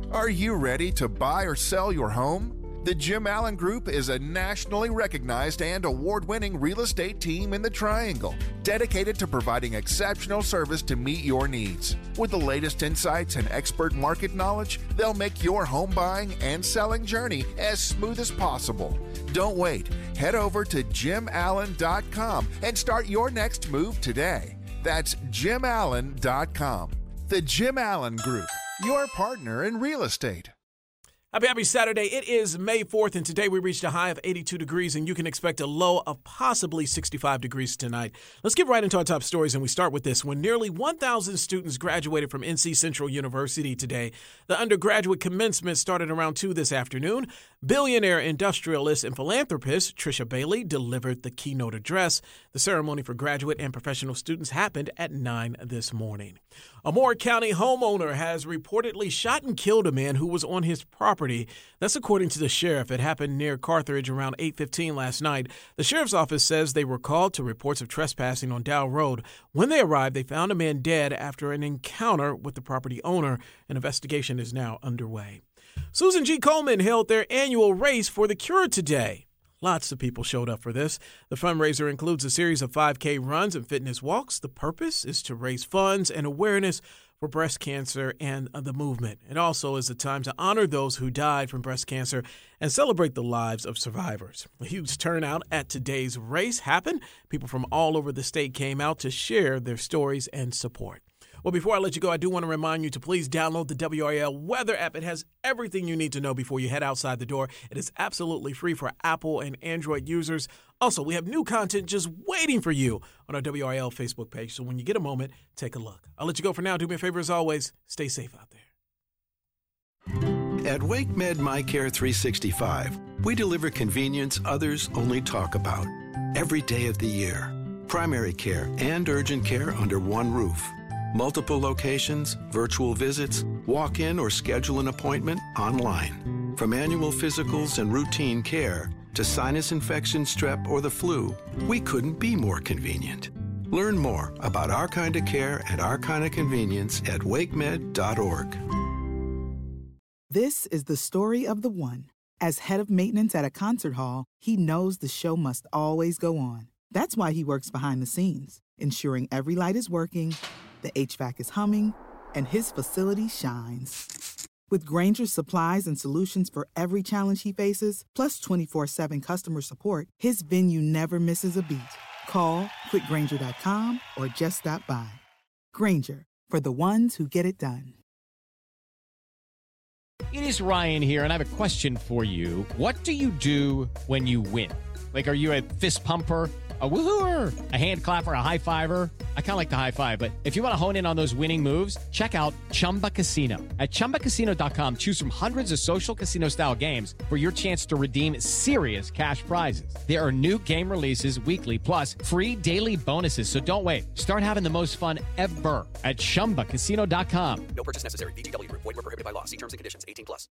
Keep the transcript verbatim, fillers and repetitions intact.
Are you ready to buy or sell your home? The Jim Allen Group is a nationally recognized and award-winning real estate team in the Triangle, dedicated to providing exceptional service to meet your needs. With the latest insights and expert market knowledge, they'll make your home buying and selling journey as smooth as possible. Don't wait. Head over to jim allen dot com and start your next move today. That's jim allen dot com. The Jim Allen Group, your partner in real estate. Happy, happy Saturday. It is May fourth, and today we reached a high of eighty-two degrees, and you can expect a low of possibly sixty-five degrees tonight. Let's get right into our top stories, and we start with this. When nearly one thousand students graduated from N C Central University today, the undergraduate commencement started around two this afternoon. Billionaire industrialist and philanthropist Trisha Bailey delivered the keynote address. The ceremony for graduate and professional students happened at nine this morning. A Moore County homeowner has reportedly shot and killed a man who was on his property. That's according to the sheriff. It happened near Carthage around eight fifteen last night. The sheriff's office says they were called to reports of trespassing on Dow Road. When they arrived, they found a man dead after an encounter with the property owner. An investigation is now underway. Susan G. Komen held their annual race for the cure today. Lots of people showed up for this. The fundraiser includes a series of five K runs and fitness walks. The purpose is to raise funds and awareness for breast cancer and the movement. It also is a time to honor those who died from breast cancer and celebrate the lives of survivors. A huge turnout at today's race happened. People from all over the state came out to share their stories and support. Well, before I let you go, I do want to remind you to please download the W R L Weather app. It has everything you need to know before you head outside the door. It is absolutely free for Apple and Android users. Also, we have new content just waiting for you on our W R L Facebook page. So when you get a moment, take a look. I'll let you go for now. Do me a favor as always. Stay safe out there. At WakeMed MyCare three sixty-five, we deliver convenience others only talk about. Every day of the year. Primary care and urgent care under one roof. Multiple locations, virtual visits, walk-in or schedule an appointment online. From annual physicals and routine care to sinus infection, strep, or the flu, we couldn't be more convenient. Learn more about our kind of care and our kind of convenience at wake med dot org. This is the story of the one. As head of maintenance at a concert hall, he knows the show must always go on. That's why he works behind the scenes, ensuring every light is working, the H V A C is humming, and his facility shines. With Grainger's supplies and solutions for every challenge he faces, plus twenty-four seven customer support, his venue never misses a beat. Call quick grainger dot com or just stop by. Grainger, for the ones who get it done. It is Ryan here, and I have a question for you. What do you do when you win? Like, are you a fist pumper? A woohooer, a hand clapper, a high fiver. I kind of like the high five, but if you want to hone in on those winning moves, check out Chumba Casino. At chumba casino dot com, choose from hundreds of social casino style games for your chance to redeem serious cash prizes. There are new game releases weekly, plus free daily bonuses. So don't wait. Start having the most fun ever at chumba casino dot com. No purchase necessary. V G W Group. Void where prohibited by law. See terms and conditions. eighteen plus.